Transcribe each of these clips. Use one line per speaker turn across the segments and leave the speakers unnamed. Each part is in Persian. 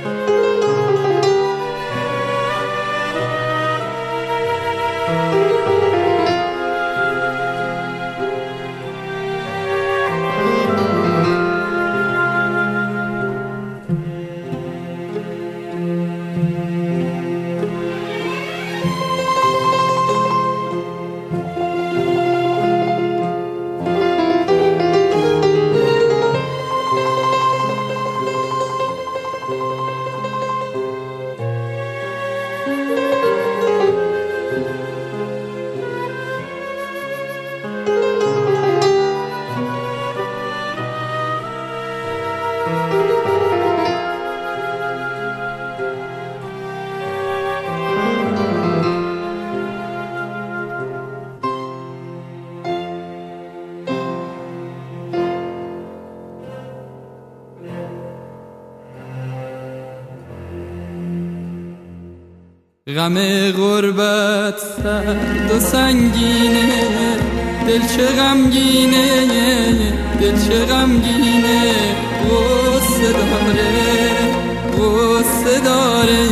غم غربت سرد و سنگینه، دل چه غمگینه، دل چه غمگینه، غصه داره، غصه داره،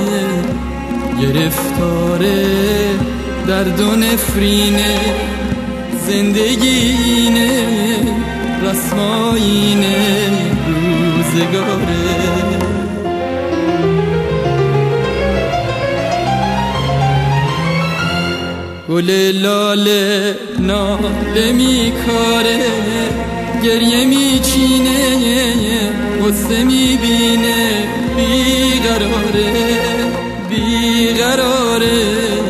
گرفتاره درد و نفرینه، زندگینه، رسماینه، روزگاره. گل لاله ناله میکاره، گریه میچینه، غصه میبینه، بیقراره، بیقراره،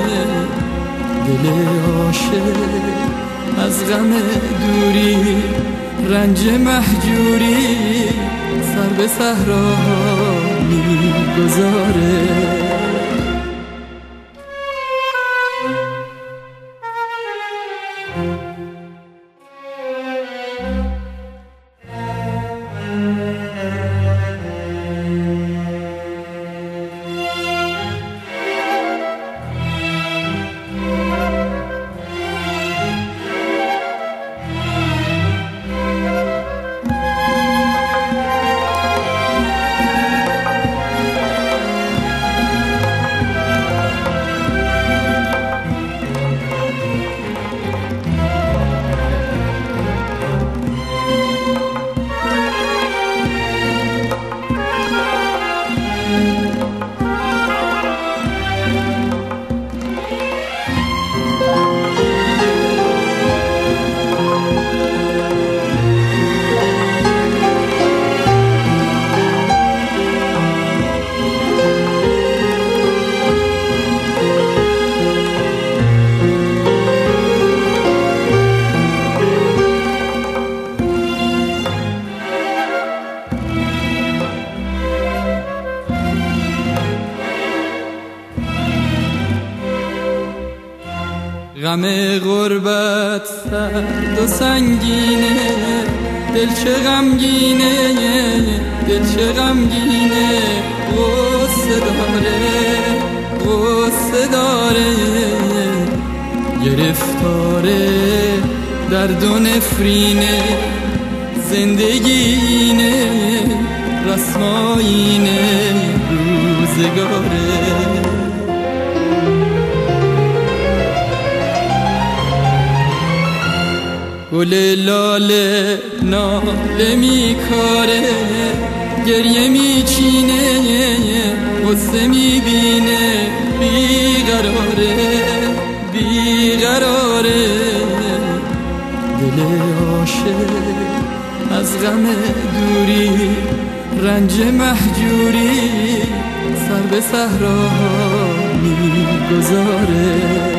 دل عاشق از غم دوری، رنج مهجوری، سر به صحرا میگذاره. غم غربت سرد و سنگینه، دل چه غمگینه، دل چه غمگینه، غصه داره، غصه داره، گرفتاره درد و نفرینه، زندگینه، رسماینه، روزگاره. گل لاله ناله میکاره، گریه میچینه، غصه میبینه، بیقراره، بیقراره، دل عاشق از غم دوری، رنج مهجوری، سر به صحرا میگذاره.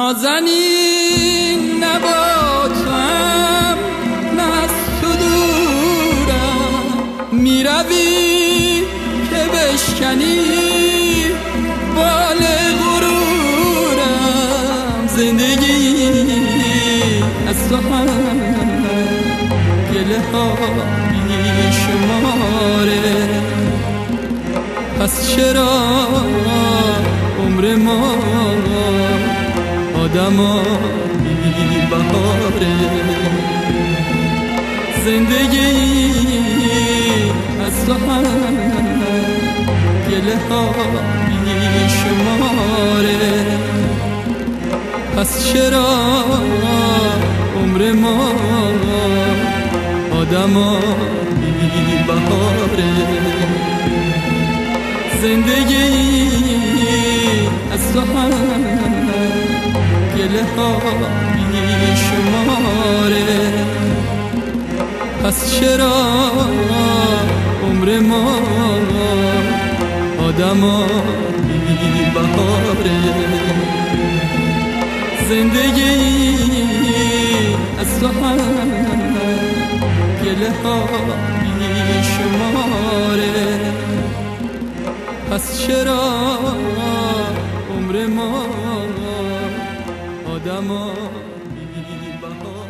نازنین نبا تو هم نه از تو دورم میروی که بشکنی بال غرورم زندگی از تو هم گله ها بیشماره پس چرا عمر ما آدما بی بهاره زندگی از تو هم گله ها بیشماره پس چرا عمر ما آدما بی بهاره زندگی از تو هم گله ها بیشماره پس چرا عمر ما آدما بی بهاره زندگی از تو هم گله ها بیشماره پس چرا عمر ما آدما بی بهاره